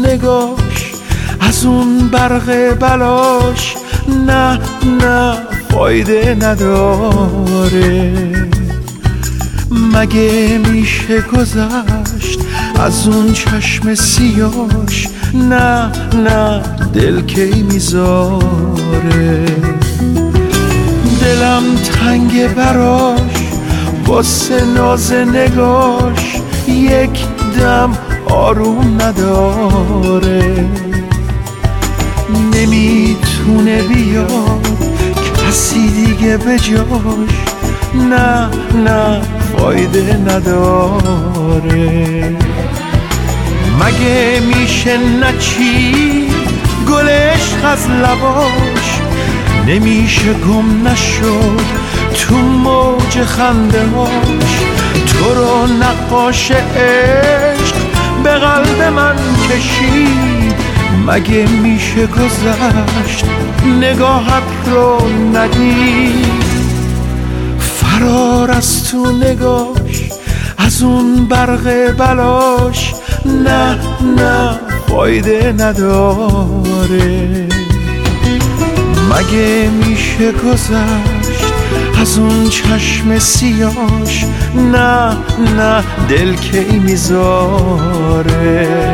نگاش، از اون برق بلاش نه نه فایده نداره. مگه میشه گذشت از اون چشم سیاش، نه نه دل کی میذاره. دلم تنگ براش واسه ناز نگاش، یک دم آروم نداره. نمیتونه بیاد کسی دیگه به جاش، نه نه فایده نداره. مگه میشه نچید گل عشق از لباش، نمیشه گم نشد تو موج خنده هاش. تو رو نقاش عشق به قلب من کشید، مگه میشه گذشت نگاهت رو ندید. فرار از تو نگاش، از اون برق بلاش نه نه فایده نداره. مگه میشه گذشت از اون چشم سیاش، نه نه دل کی میذاره.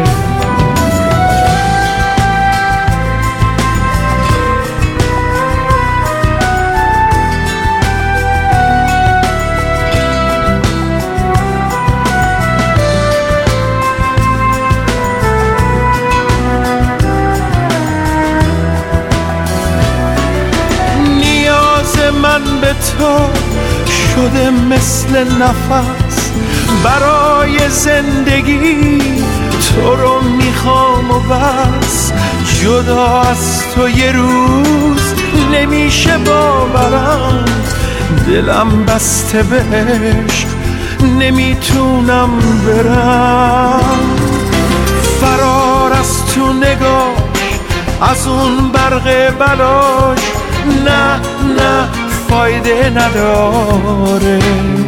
من به تو شده مثل نفس برای زندگی، تو رو میخوام و بس. جدا از تو یه روز نمیشه باورم، دلم بسته به عشق نمیتونم برم. فرار از تو نگاش، از اون برق بلاش نه نه فایده نداره.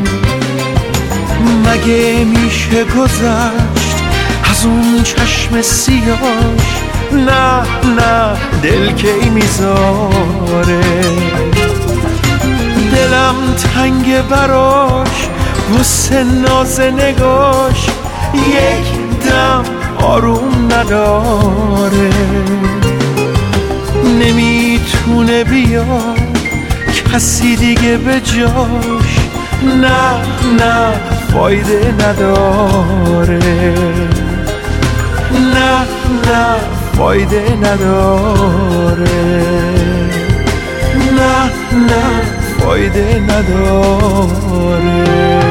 مگه میشه گذشت از اون چشم سیاش، نه نه دل کی میذاره. دلم تنگ براش واسه ناز نگاش، یک دم آروم نداره. نمیتونه بیاد کسی دیگه به جاش، نه نه فایده نداره. نه نه فایده نداره. نه نه فایده نداره.